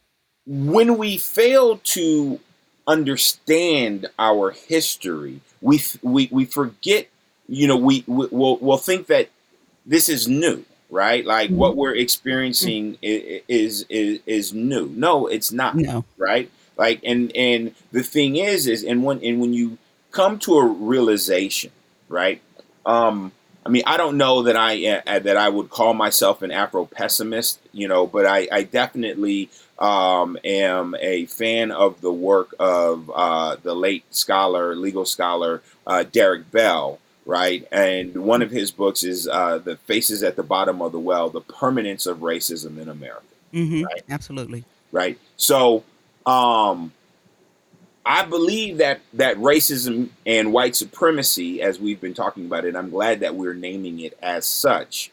when we fail to understand our history, we we we forget. You know, we, we will we'll think that this is new, right? Like what we're experiencing i- is is is new. No, it's not, No. right? Like, and and the thing is, is and when and when you come to a realization, right? Um, I mean, I don't know that I uh, that I would call myself an Afro pessimist, you know, but I, I definitely um, am a fan of the work of uh, the late scholar, legal scholar uh, Derek Bell, right? And one of his books is uh, "The Faces at the Bottom of the Well: The Permanence of Racism in America." Hmm. Right. Absolutely. Right. So, um, I believe that that racism and white supremacy, as we've been talking about it, I'm glad that we're naming it as such,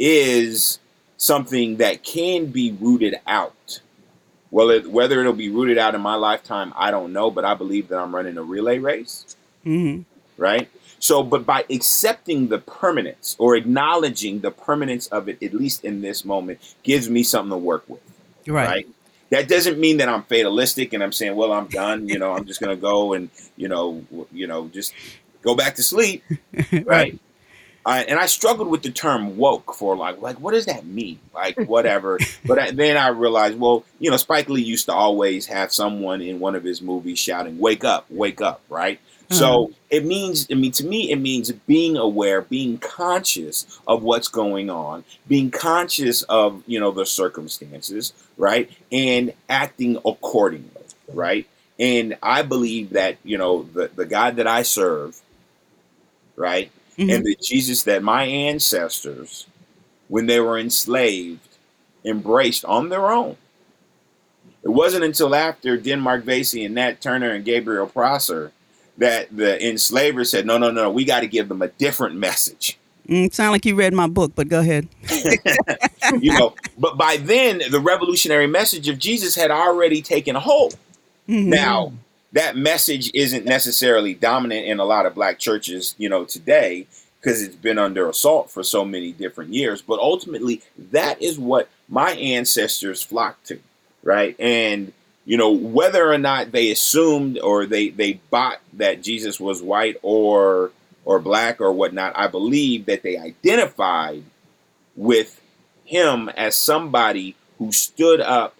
is something that can be rooted out. Well, it, whether it'll be rooted out in my lifetime, I don't know, but I believe that I'm running a relay race, Hmm. right? So, but by accepting the permanence or acknowledging the permanence of it, at least in this moment, gives me something to work with, Right. right? That doesn't mean that I'm fatalistic and I'm saying, well, I'm done. You know, I'm just going to go and, you know, w- you know, just go back to sleep, Right. right? I, and I struggled with the term woke for like, like, what does that mean? Like, whatever. But I, then I realized, well, you know, Spike Lee used to always have someone in one of his movies shouting, "Wake up, wake up!" Right? Uh-huh. So it means, I mean, to me, it means being aware, being conscious of what's going on, being conscious of, you know, the circumstances, right, and acting accordingly, right. And I believe that, you know, the the God that I serve, right, Mhm. and the Jesus that my ancestors, when they were enslaved, embraced on their own. It wasn't until after Denmark Vesey and Nat Turner and Gabriel Prosser that the enslavers said, no, no, no, we got to give them a different message. Mm, sound like you read my book, but go ahead. You know, but by then the revolutionary message of Jesus had already taken hold. Mhm. Now, that message isn't necessarily dominant in a lot of Black churches, you know, today, because it's been under assault for so many different years. But ultimately, that is what my ancestors flocked to, right? And, you know, whether or not they assumed or they, they bought that Jesus was white or or Black or whatnot, I believe that they identified with him as somebody who stood up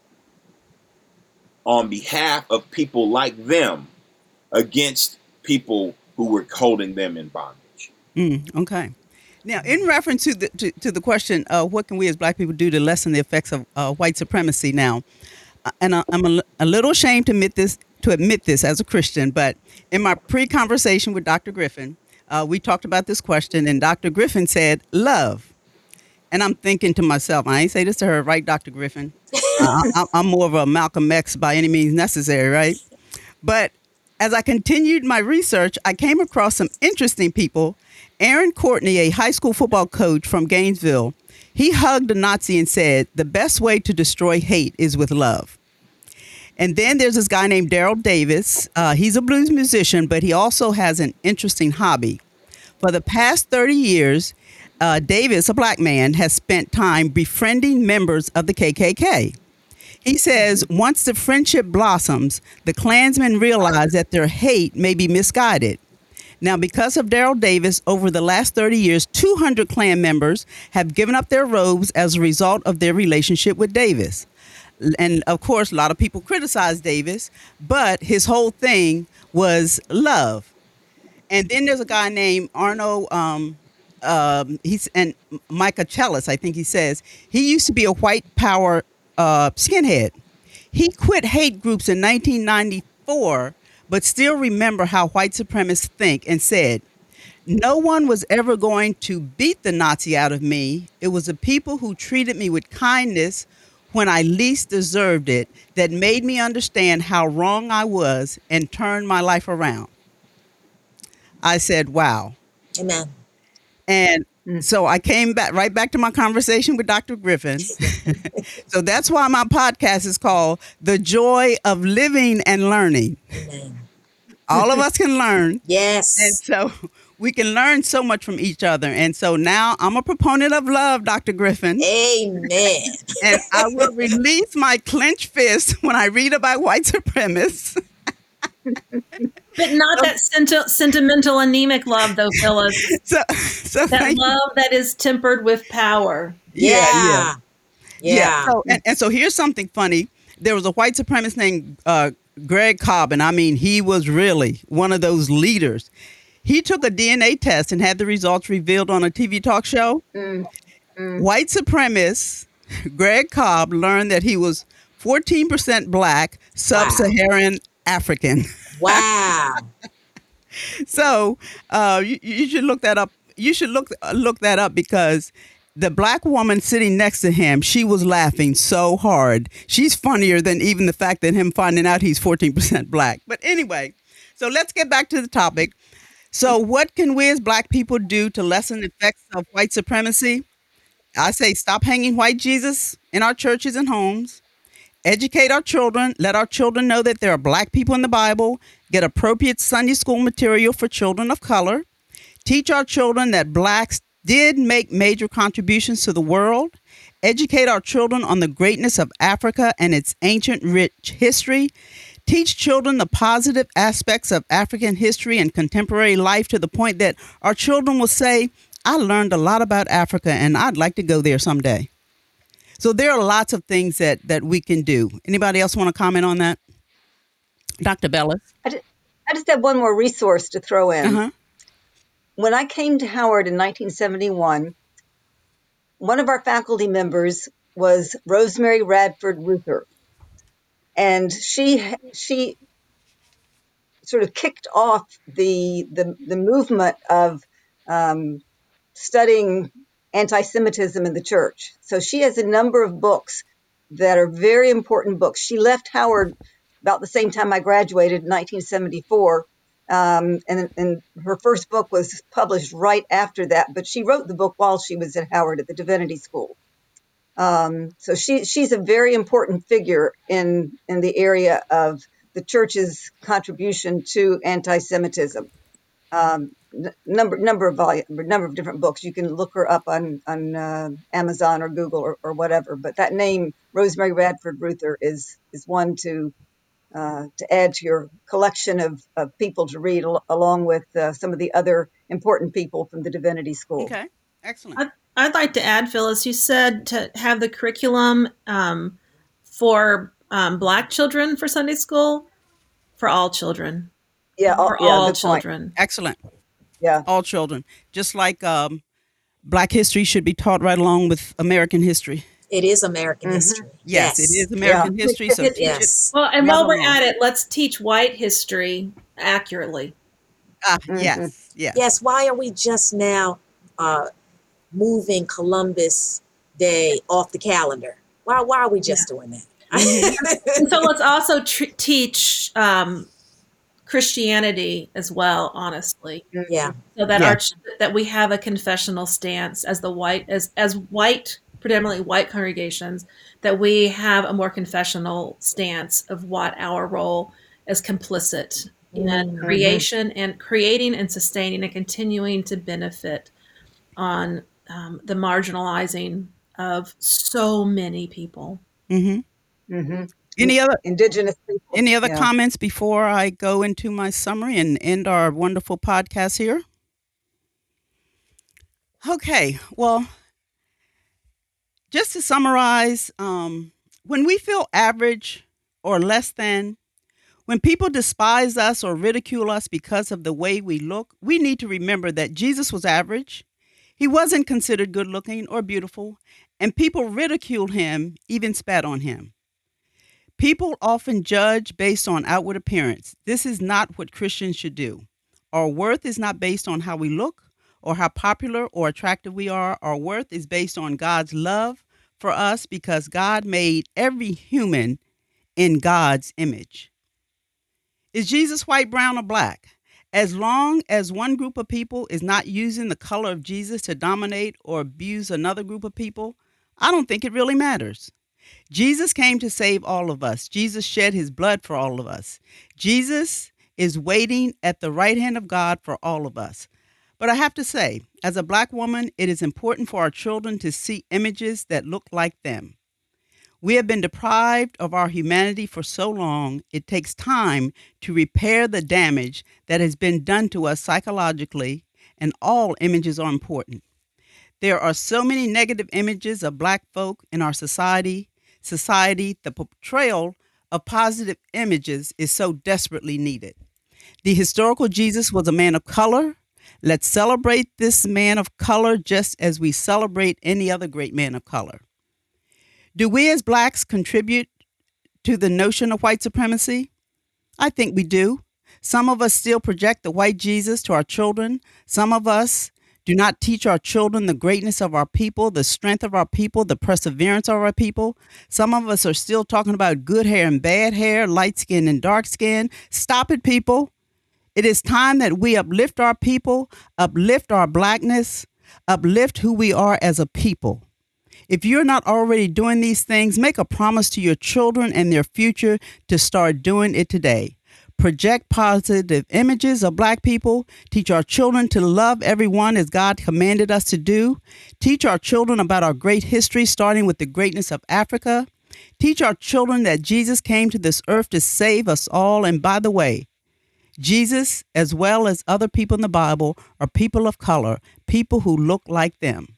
on behalf of people like them against people who were holding them in bondage. Mm, okay. Now, in reference to the to, to the question, uh, what can we as Black people do to lessen the effects of uh, white supremacy? Now, uh, and I, I'm a, a little ashamed to admit this to admit this as a Christian, but in my pre-conversation with Doctor Griffin, uh, we talked about this question, and Doctor Griffin said, "Love." And I'm thinking to myself, I ain't say this to her, right, Doctor Griffin? Uh, I, I'm more of a Malcolm X by any means necessary, right? But as I continued my research, I came across some interesting people. Aaron Courtney, a high school football coach from Gainesville, he hugged a Nazi and said, the best way to destroy hate is with love. And then there's this guy named Daryl Davis. Uh, he's a blues musician, but he also has an interesting hobby. For the past thirty years, uh, Davis, a black man, has spent time befriending members of the K K K. He says once the friendship blossoms, the Klansmen realize that their hate may be misguided. Now, because of Daryl Davis, over the last thirty years, two hundred Klan members have given up their robes as a result of their relationship with Davis. And of course, a lot of people criticize Davis, but his whole thing was love. And then there's a guy named Arno, um, um, he's and Micah Chellis, I think he says, he used to be a white power uh, skinhead. He quit hate groups in nineteen ninety-four, but still remember how white supremacists think and said, no one was ever going to beat the Nazi out of me. It was the people who treated me with kindness when I least deserved it that made me understand how wrong I was and turned my life around. I said, wow. Amen. And so I came back right back to my conversation with Doctor Griffin. So that's why my podcast is called The Joy of Living and Learning. Amen. All of us can learn. Yes. And so we can learn so much from each other. And so now I'm a proponent of love, Doctor Griffin. Amen. And I will release my clenched fist when I read about white supremacists. But not that senti- sentimental, anemic love, though, Phyllis. So, so That thank you. love that is tempered with power. Yeah, yeah. Yeah. Yeah. Yeah. So, and, and so here's something funny. There was a white supremacist named uh, Greg Cobb, and I mean, he was really one of those leaders. He took a D N A test and had the results revealed on a T V talk show. Mm, mm. White supremacist Greg Cobb learned that he was fourteen percent black, sub-Saharan African. Wow. So uh, you, you should look that up. You should look uh, look that up because the black woman sitting next to him, she was laughing so hard. She's funnier than even the fact that him finding out he's fourteen percent black. But anyway, so let's get back to the topic. So what can we as black people do to lessen the effects of white supremacy? I say stop hanging white Jesus in our churches and homes. Educate our children. Let our children know that there are black people in the Bible. Get appropriate Sunday school material for children of color. Teach our children that blacks did make major contributions to the world. Educate our children on the greatness of Africa and its ancient rich history. Teach children the positive aspects of African history and contemporary life to the point that our children will say, I learned a lot about Africa and I'd like to go there someday. So there are lots of things that, that we can do. Anybody else want to comment on that? Doctor Bellis? I just, I just have one more resource to throw in. Uh-huh. When I came to Howard in nineteen seventy-one, one of our faculty members was Rosemary Radford Ruther. And she she sort of kicked off the the, the movement of um, studying anti-Semitism in the church. So she has a number of books that are very important books. She left Howard about the same time I graduated in nineteen seventy-four. Um, and, and her first book was published right after that, but she wrote the book while she was at Howard at the Divinity School. Um, so she, she's a very important figure in, in the area of the church's contribution to anti-Semitism. Um, n- number number of volume, number of different books. You can look her up on on uh, Amazon or Google or, or whatever. But that name, Rosemary Radford Ruther, is is one to uh, to add to your collection of, of people to read, al- along with uh, some of the other important people from the Divinity School. Okay, excellent. I'd, I'd like to add, Phyllis, you said to have the curriculum um, for um, Black children for Sunday school, for all children. Yeah, all, For yeah, all good point. children. Excellent. Yeah, All children. Just like um, Black history should be taught right along with American history. It is American Mhm. history. Yes, it is American history. So teach it. Yes. Well, and Right while we're along. at it, let's teach white history accurately. Ah, Mhm. yes, yes. Yes. Why are we just now uh, moving Columbus Day off the calendar. Why, why are we just doing that? And so let's also tr- teach um, Christianity as well, honestly. Yeah. So that Yeah. our that we have a confessional stance as the white as as white predominantly white congregations, that we have a more confessional stance of what our role as complicit in Mhm. creation and creating and sustaining and continuing to benefit on um, the marginalizing of so many people. hmm hmm Any other Indigenous people. any other Yeah. comments before I go into my summary and end our wonderful podcast here? Okay, well, just to summarize, um, when we feel average or less than, when people despise us or ridicule us because of the way we look, we need to remember that Jesus was average. He wasn't considered good looking or beautiful, and people ridiculed him, even spat on him. People often judge based on outward appearance. This is not what Christians should do. Our worth is not based on how we look or how popular or attractive we are. Our worth is based on God's love for us because God made every human in God's image. Is Jesus white, brown, or black? As long as one group of people is not using the color of Jesus to dominate or abuse another group of people, I don't think it really matters. Jesus came to save all of us. Jesus shed his blood for all of us. Jesus is waiting at the right hand of God for all of us. But I have to say, as a black woman, it is important for our children to see images that look like them. We have been deprived of our humanity for so long, it takes time to repair the damage that has been done to us psychologically, and all images are important. There are so many negative images of black folk in our society. Society, the portrayal of positive images is so desperately needed. The historical Jesus was a man of color. Let's celebrate this man of color just as we celebrate any other great man of color. Do we as blacks contribute to the notion of white supremacy? I think we do. Some of us still project the white Jesus to our children. Some of us do not teach our children the greatness of our people, the strength of our people, the perseverance of our people. Some of us are still talking about good hair and bad hair, light skin and dark skin. Stop it, people. It is time that we uplift our people, uplift our blackness, uplift who we are as a people. If you're not already doing these things, make a promise to your children and their future to start doing it today. Project positive images of black people. Teach our children to love everyone as God commanded us to do. Teach our children about our great history, starting with the greatness of Africa. Teach our children that Jesus came to this earth to save us all. And by the way, Jesus, as well as other people in the Bible, are people of color, people who look like them.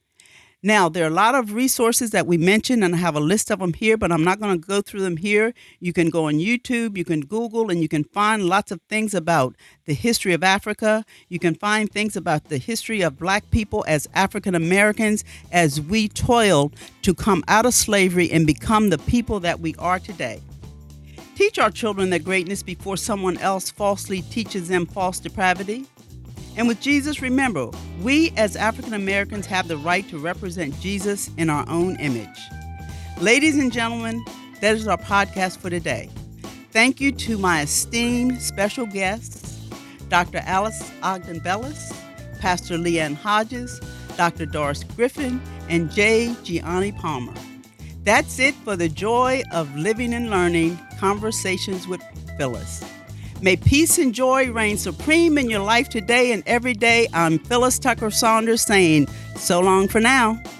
Now, there are a lot of resources that we mentioned, and I have a list of them here, but I'm not going to go through them here. You can go on YouTube, you can Google, and you can find lots of things about the history of Africa. You can find things about the history of black people as African Americans as we toiled to come out of slavery and become the people that we are today. Teach our children their greatness before someone else falsely teaches them false depravity. And with Jesus, remember, we as African Americans have the right to represent Jesus in our own image. Ladies and gentlemen, that is our podcast for today. Thank you to my esteemed special guests, Doctor Alice Ogden Bellis, Pastor Leanne Hodges, Doctor Doris Griffin, and J. Gianni Palmer. That's it for the Joy of Living and Learning Conversations with Phyllis. May peace and joy reign supreme in your life today and every day. I'm Phyllis Tucker Saunders saying so long for now.